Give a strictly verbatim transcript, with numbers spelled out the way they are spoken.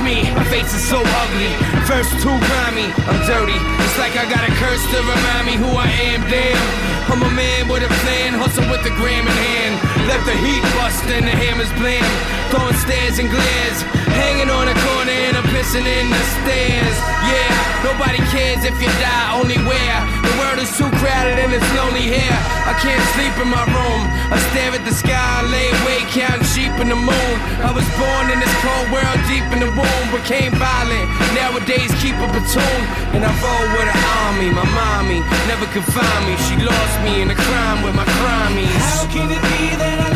me, my face is so ugly. First too grimy, I'm dirty. It's like I got a curse to remind me who I am, damn. I'm a man with a plan, hustle with the gram in hand. Left the heat bust and the hammers blam. Throwing stares and glares, hanging on a corner and I'm pissing in the stairs. Yeah, nobody cares if you die, only where the world is too crowded and it's lonely here. I can't sleep in my room, I stare at the sky, lay awake counting sheep in the moon. I was born in this cold world deep in the womb, became violent, nowadays keep a platoon. And I roll with an army, my mommy never could find me. She lost me in a crime with my crimies. How can it be that I